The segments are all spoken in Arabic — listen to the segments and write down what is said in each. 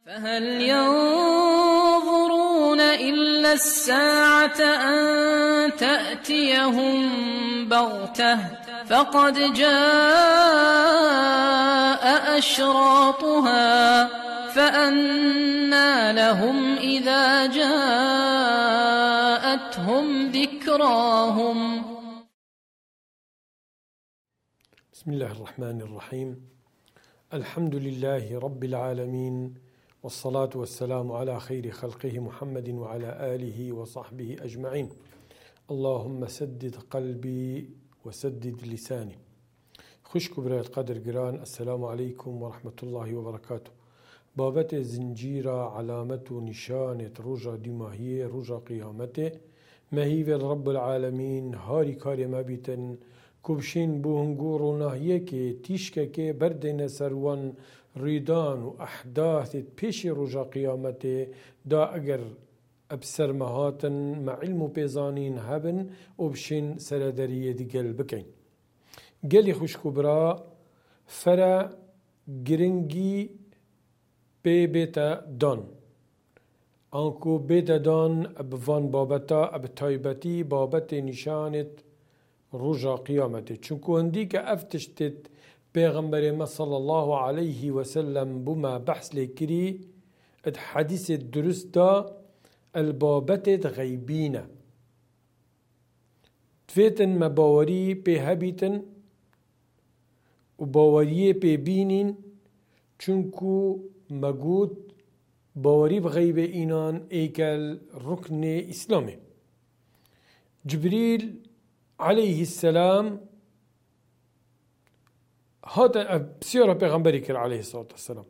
فهل ينظرون إلا الساعة أن تأتيهم بغتة فقد جاء أشراطها فأنى لهم إذا جاءتهم ذكراهم. بسم الله الرحمن الرحيم. الحمد لله رب العالمين، والصلاة والسلام على خير خلقه محمد وعلى آله وصحبه أجمعين. اللهم سدد قلبي وسدد لساني. خوشك برای قدر گران، السلام عليكم ورحمة الله وبركاته. بابت زنجيرة علامة نشانة رجا دماهية رجا قيامته مهيب رب العالمين هاري كاري ما بيتن كبشين بوهنگور و ناهیه که تیشکه که بردین سروان ریدان و احداث پیش رجا قیامت دا اگر ابسر مهاتن مع علم و پیزانین هبن و بشین سردریه دی گل بکن. گلی خوشکو برا فرا گرنگی بی بیتا دان آنکو بیتا دان ابوان بابتا اب تایبتی بابت نشانت رجا قیامته، چونکو هندی که افتشتت پیغمبر ما صلی الله علیه و سلم بما بحث لکری اد حدیث درست دا البابت غیبینه تفیتن ما باوری پی هبیتن و باوری پی بینین، چونکو مگود باوری بغیب اینان ایکل رکن اسلامی. جبریل عليه السلام هذا بسيرة پیغمبری کر عليه الصلاة والسلام.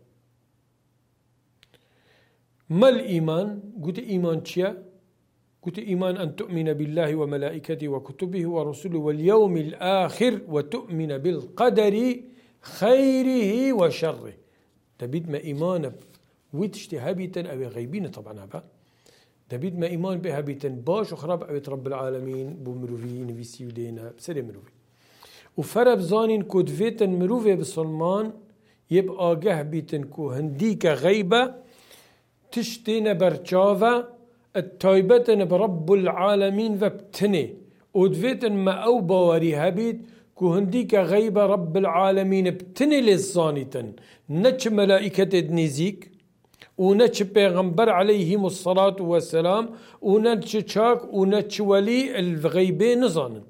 ما الإيمان؟ قلت إيمان چيا؟ قلت إيمان أن تؤمن بالله وملائكته وكتبه ورسله واليوم الآخر وتؤمن بالقدر خيره وشره. تبيد ما إيمان ويتشتي هبيتا أو غيبين طبعا هبا دبيد ما إيمان بها بيتن باش وخراب أبيت رب العالمين بمروفي نفيسي ودينا بسري مروفي وفرب زانين كود فيتن مروفي بسلمان يبقى جه بيتن كو هنديك غيبة تشتين برشافة التايبتن برب العالمين وبتني ودفيتن ما أو باوري هبيت كو هنديك غيبة رب العالمين بتني للزانيتن نتش ملائكة نيزيك ونتش پیغمبر عليهم الصلاة والسلام ونتش چاك ونتش ولي الغيبه نزانن.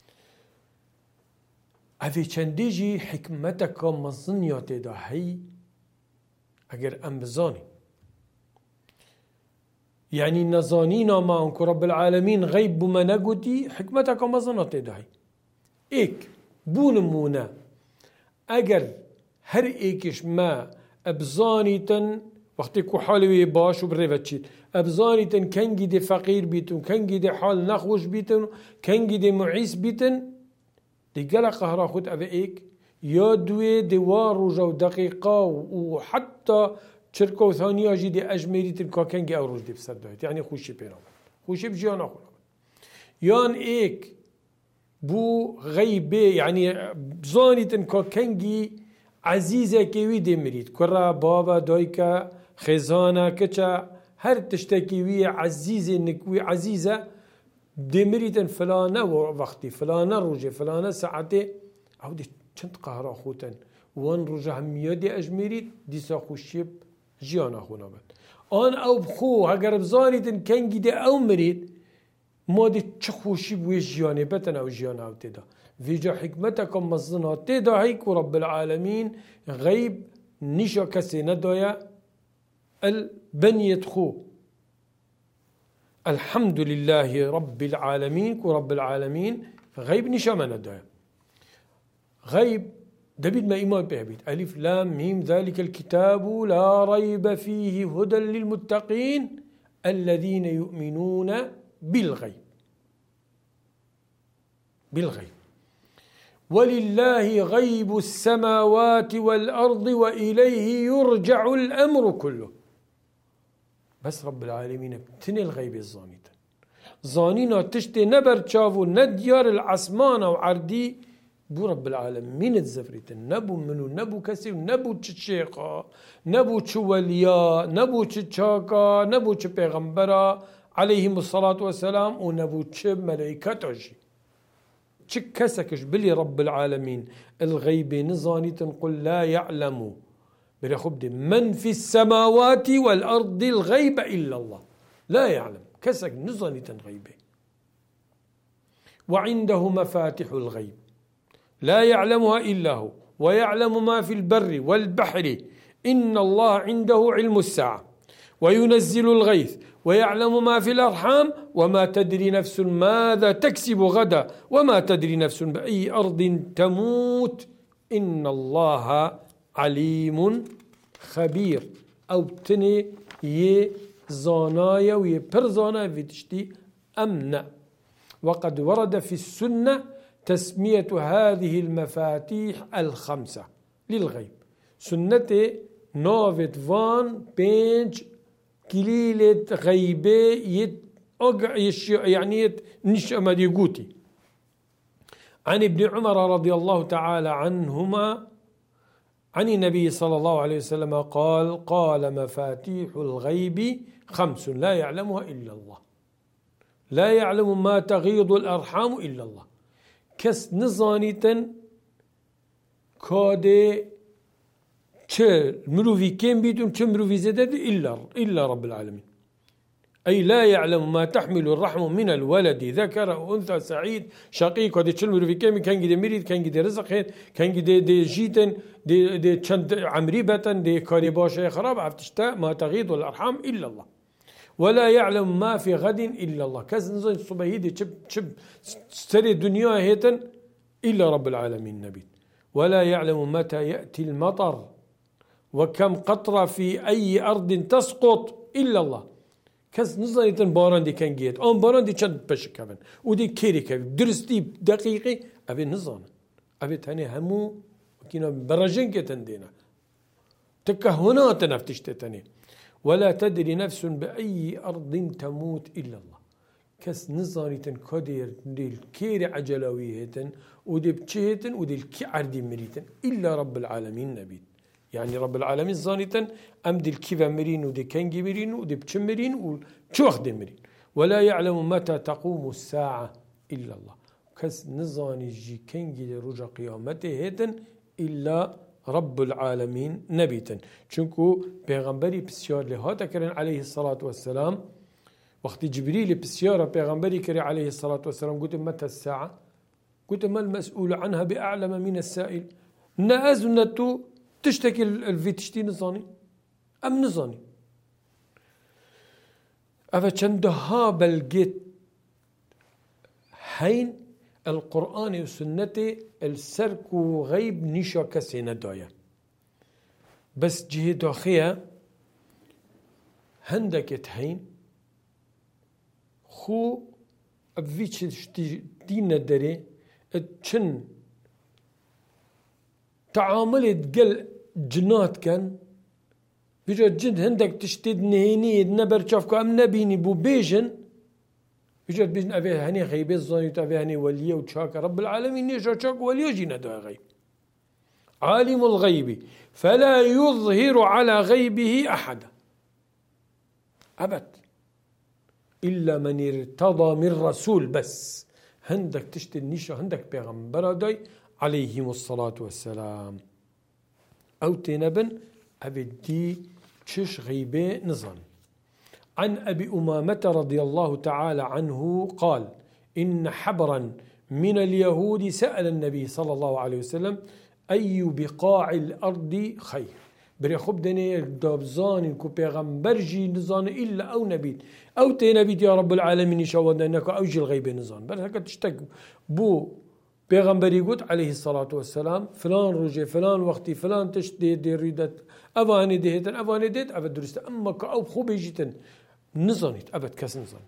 اوه چندیجی حکمتك مظنیات دا هی اگر ام بزاني يعني نزانينا ما انكو رب العالمين غيب بما نقودي حكمتك مظنيات دا هي ايك بونمونا اگر هر ايكش ما ابزانيتن وقتی کو حالوی باش و بره چید ابزانی تن کنگی ده فقیر بیتون کنگی ده حال نخوش بیتون کنگی ده معیس بیتن ده گل قهرا خود اوه ایک یا دوی دوار روژه و دقیقه و حتی چرکه و ثانیه جی ده اجمیری تن که کنگی او روز ده بسر داید یعنی خوشی پیرام خوشی بجیان آخون یان ایک بو غیبه یعنی بزانی تن که کنگی عزیزه کهوی ده مرید کرا بابا دایکا خزانه کچا هر تشتكي عزيزة نكوي عزيزة دمريتن فلانة وقتي فلانة روجة فلانة ساعتي أو دي چند قهر خوتن وان روجة همية دي أجميريت دي ساخوشيب جيانا خونا بد آن أو بخو هگر بزانيتن كنگي دي أو مريد ما دي چخوشيب ويش جياني بتن أو جيانا أو تدا فيجا حكمتكم مصنها تدا هيك رب العالمين غيب نشا كسي ندايا البنية خو. الحمد لله رب العالمين ورب العالمين غيب نشامنا ندايا غيب دبيد ما إيمان به بيت ألف لام ميم ذلك الكتاب لا ريب فيه هدى للمتقين الذين يؤمنون بالغيب ولله غيب السماوات والأرض وإليه يرجع الأمر كله. بس رب العالمين بتني الغيب الظانيتا زانينا تشتي نبر تشافو نديار العسمان وعردي بو رب العالمين الزفريتن نبو منو نبو كسي نبو تشيقا نبو تشوليا نبو تشاكا نبو تشبيغمبرا عليهم الصلاة والسلام ونبو تشب ملائكتوجي تشك كسكش بلي رب العالمين الغيب نزاني تنقل لا يعلم بلي خبدي من في السماوات والأرض الغيب إلا الله لا يعلم كسك نزاني تنغيبه وعنده مفاتح الغيب لا يعلمها إلا هو ويعلم ما في البر والبحر إن الله عنده علم الساعة وينزل الغيث ويعلم ما في الأرحام وما تدري نفس ماذا تكسب غدا وما تدري نفس بأي أرض تموت إن الله عليم خبير أو تني يزانايا ويبرزانا في تشتي أمنا وقد ورد في السنة تسمية هذه المفاتيح الخمسة للغيب سنة نوفت فان بينج كليلة غيبة يعني نشأ مديقوتي عن ابن عمر رضي الله تعالى عنهما عن النبي صلى الله عليه وسلم قال مفاتيح الغيب خمس لا يعلمها إلا الله لا يعلم ما تغيض الأرحام إلا الله كس نزانيتن كادي چه مروفي كم بيتم چه مروفي زدد إلا رب العالمين أي لا يعلم ما تحمل الرحم من الولد ذكر أو أنثى سعيد شقيق ودي چه مروفي كم كان جدي مريد كان جدي رزق كان جدي دي جيتن دي چند عمريبتن دي كاري باشا خراب عفتشتا ما تغيض الأرحام إلا الله ولا يعلم ما في غد إلا الله كز نزل صبحي دي شب ستري الدنيا هيتن إلا رب العالمين نبي ولا يعلم متى يأتي المطر وكم قطرة في أي أرض تسقط إلا الله كز نزل يتن باران دي كان جيت باران دي چند بشكبن ودي كيري كبن درستي دقيقي أبي نزان أبي تاني همو كنا برجين كتن دينا تكهنا تنفتش تاني ولا تدري نفس بأي أرض تموت إلا الله كس نزانيتن كدير ديل كير عجلويهتن ودي بتشيهتن ودي الكي عردي مريتن إلا رب العالمين نبيت يعني رب العالمين زانيتن أم دي الكيفا مرين ودي كنجي مرين ودي بتشمرين وشوخ دي مرين ولا يعلم متى تقوم الساعة إلا الله كس نزاني جي كنجي رجع قيامته هتن إلا رب العالمين نبيتا چونكو پیغمبری بسیار لهاتا کرن عليه الصلاة والسلام وقت جبريل بسيارة پیغمبری کرن عليه الصلاة والسلام قلت متى الساعة قلت ما المسؤول عنها بأعلم من السائل نأزنتو تشتكي الفيتشتي نظاني أم نظاني أفا چندها بلقيت حين القرآن والسنة السرك وغيب نشا كسي ندايا بس جهة داخية هندك تهين خو أبفيتش دين الدري تشن تعامل تقل جنات كان بيجا جد هندك تشتد نهيني نبر شافكو أم نبيني بو بيجن بيجت بيجن أبي هني غيبي الظاهر أبي هني وليه وشاك رب العالمين نيجا شاك وليه جينا دا غيب عالم الغيب فلا يظهر على غيبه أحدا أبد إلا من ارتضى من رسول بس هندك تشتي النيشة هندك بيغمبر داي عليهم الصلاة والسلام أو تنبن أبي دي تشش غيبي نظام عن أبي أمامة رضي الله تعالى عنه قال إن حبرا من اليهود سأل النبي صلى الله عليه وسلم أي بقاع الأرض خير بري خب دني دابزان كو پیغمبر جي نزان إلا أو نبي أو تي نبي يا رب العالمين شاودنا أنك أوجي الغيب نزان بل هكا تشتك بو پیغمبري قلت عليه الصلاة والسلام فلان رجي فلان وقتي فلان تشت دي ريدت أفاني ديهتن أفاني ديت أبد درست أما كأو خوب يجيتن نزانيت أبد كاس نزان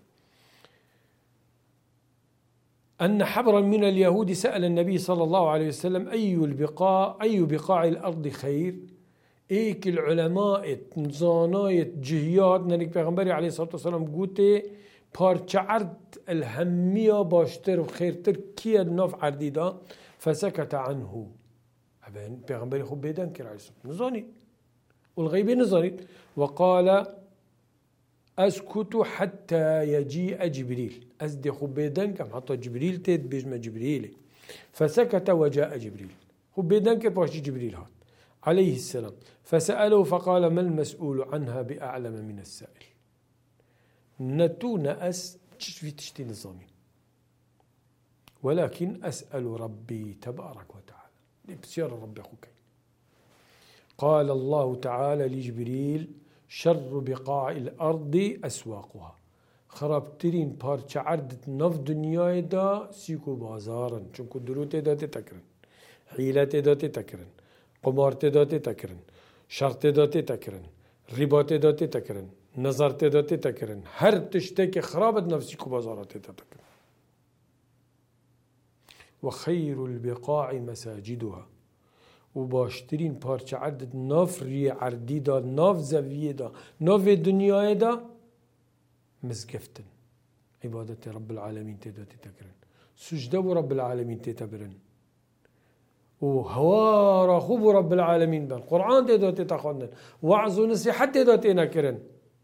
أن حبرا من اليهود سأل النبي صلى الله عليه وسلم أي بقاع الأرض خير إيك العلماء نزانايت جهيات نبي پیغمبري عليه الصلاة والسلام قوتي پارچه عرد الهمية باشتر و خيرتر كيه ناف عردي دا فسكت عنه. أبين بيغمبري خب بيدان كر عليه الصلاة نزاني والغيب نزاني. وقال أسكت حتى يجيء جبريل. أزدي خب بيدان كم حتى جبريل تيد بيجمع جبريل. فسكت وجاء جبريل. خب بيدان كر باشي جبريل هات عليه السلام. فسأله فقال ما المسؤول عنها بأعلم من السائل. نتونا في تشتي نظامي، ولكن أسأل ربي تبارك وتعالى. بسير ربي أخوك. قال الله تعالى لجبريل شر بقاع الأرض أسواقها. خرابترين بارچ عردت نف دنيا دا سيكو بازارا. چونكو دروت دا تتكرن، حيلة دا تتكرن، قمار دا تتكرن، شرط دا تتكرن، رباط دا تتكرن، نظر دا تتكرن. هر تشتكي خرابت نفسيكو بازارات تتكرن. وخير البقاع مساجدها. وباشترين بارچ عدد ناف ري عردي دا، ناف زاوية دا، ناف دنيا دا مزقفتن. عبادة رب العالمين تدا تتكرن، سجدة رب العالمين تتبرن، وهوار خوب رب العالمين بن قرآن تدا تتخذن، وعظ ونصيحة تدا تنكرن.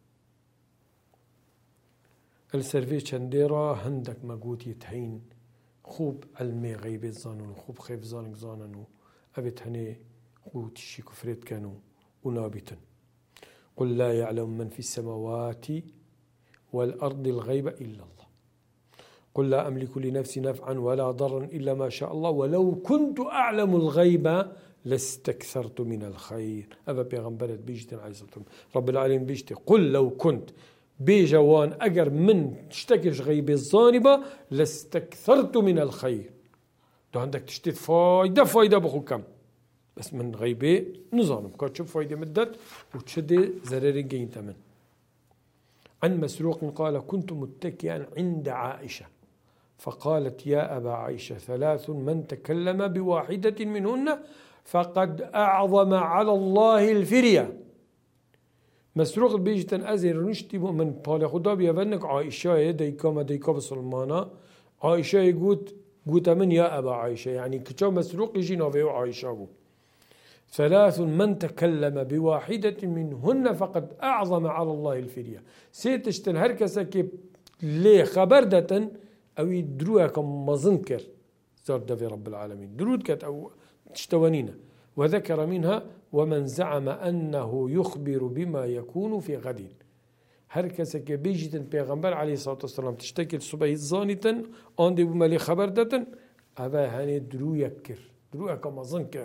السرفي چنديرا هندك مقوت يتحين خوب علمي غيب الزانون، خوب خيف زانك زاننو أبت هني قوت شي كفرت كانوا ونابتا. قل لا يعلم من في السماوات والأرض الغيب إلا الله. قل لا أملك لنفسي نفعا ولا ضرا إلا ما شاء الله ولو كنت أعلم الغيب لاستكثرت من الخير. أبا بيغمبرت بيجتن عيساتهم رب العالمين بيجتن قل لو كنت بيجوان أجر من تشتكيش غيب الظانبة لاستكثرت من الخير. تو عندك تشتت فايدة بخو كم بس من غيبه نظام كان تشوف فايدة مدت وتشد زرار جين تمن. عن مسروق قال كنت متكئا عند عائشة فقالت يا أبا عائشة ثلاث من تكلم بواحدة منهن فقد أعظم على الله الفرية. مسروق بيجتن أزر نشتي من بالا خدا بيفنك عائشة ديكا بسلمانا. عائشة قلت من يا أبا عائشة يعني كتو مسروق يجي نوفيو عائشة. ثلاث من تكلم بواحدة منهن فقد أعظم على الله الفرية. سيتشتن هركسا كي لي خبردة أو يدروها كم مظنكر زرد في رب العالمين درود كت أو تشتوانينا. وذكر منها ومن زعم أنه يخبر بما يكون في غد. هركسا كي بيجتن بيغمبر عليه الصلاة والسلام تشتكي الصبح الزانية عندي بما لي خبردة أبا هاني درو يكر دروها كم مظنكر.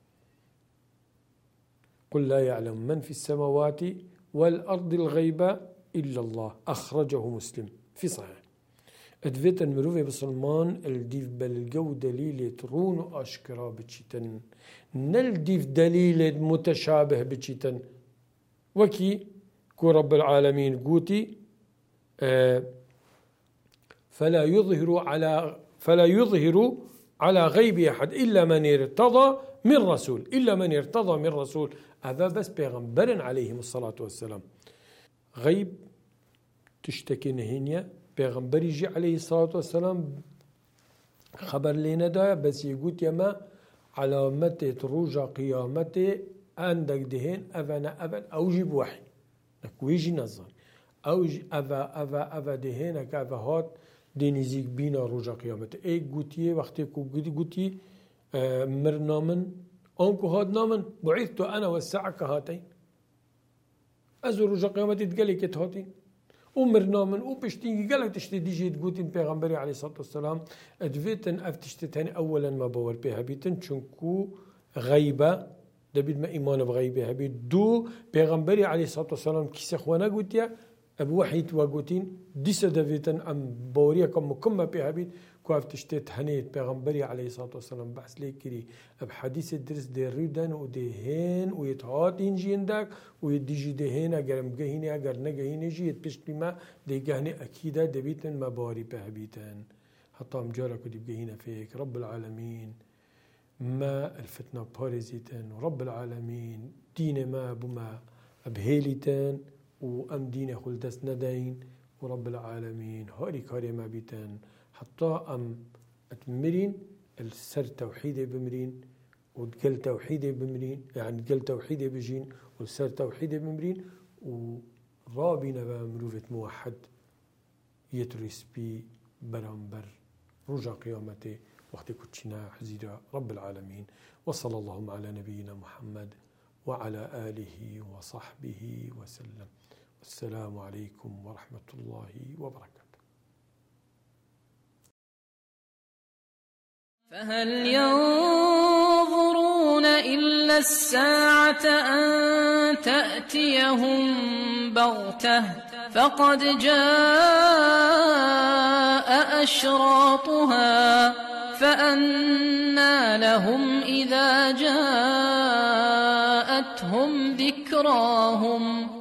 قل لا يعلم من في السماوات والأرض الغيب إلا الله. أخرجه مسلم في صحيح. أدفت المروفة بسلمان الديف بلقو دليل ترون أشكرا بتشيتن نلديف دليل متشابه بتشيتن وكي كو رب العالمين قوتي فلا يظهر على غيب أحد إلا من ارتضى من رسول هذا بس بيغمبر عليهم الصلاة والسلام. غيب تشتكي نهينيا بيغمبر يجي عليه الصلاة والسلام خبر لنا دا بس يقول يما علامة رجع قيامته عندك دهين أفن أوجب وحي ويجي نظر أوج أفا دهينك أفا هات دينيزيك بينا رجع قيامته إيه قوتي وقتي قوتي مرنامن أنكو هاد نامن بعثت أنا والساعة كهاتين أزور رجع قيامتي تقالي كتهاتين ومرنامن وبشتيني قالك تشتي ديجي تقوتين بيغمبري عليه الصلاة والسلام أدفيتن أفتشتتاني أولا ما باور بيها بيتن چونكو غيبة دبيد ما إيمان بغيبها بيت دو بيغمبري عليه الصلاة والسلام كيسا خوانا قوتيا أبو وحيد وقوتين ديسا دفيتن أم باوريا كم مكمة بيها بيت كواف تشتت هنيت بيغمبري عليه الصلاة والسلام بحث ليكري بحديث الدرس دي ريدن وديهين ويتهاتين جيندك ويديجي ديهين اگر مجهيني اگر نجهيني جيت بيش بما دي جهني اكيدا دبيتن مباري بهبيتن حتى مجارك ودي بجهينا فيك رب العالمين ما الفتنة بارزيتن ورب العالمين دين ما بما بهيليتن وام دين خلدس ندين ورب العالمين هاري كاري ما بيتن حتى أم أتمرين السر توحيدي بمرين وتقل توحيدي بمرين، يعني تقل توحيدي بجين والسر توحيدي بمرين، ورابنا بمروفة موحد يترس بي برامبر رجع قيامته وقت كتشنا حزيرة رب العالمين. وصلى اللهم على نبينا محمد وعلى آله وصحبه وسلم. والسلام عليكم ورحمة الله وبركاته. فهل ينظرون إلا الساعة أن تأتيهم بغتة فقد جاء أشراطها فأنى لهم إذا جاءتهم ذكراهم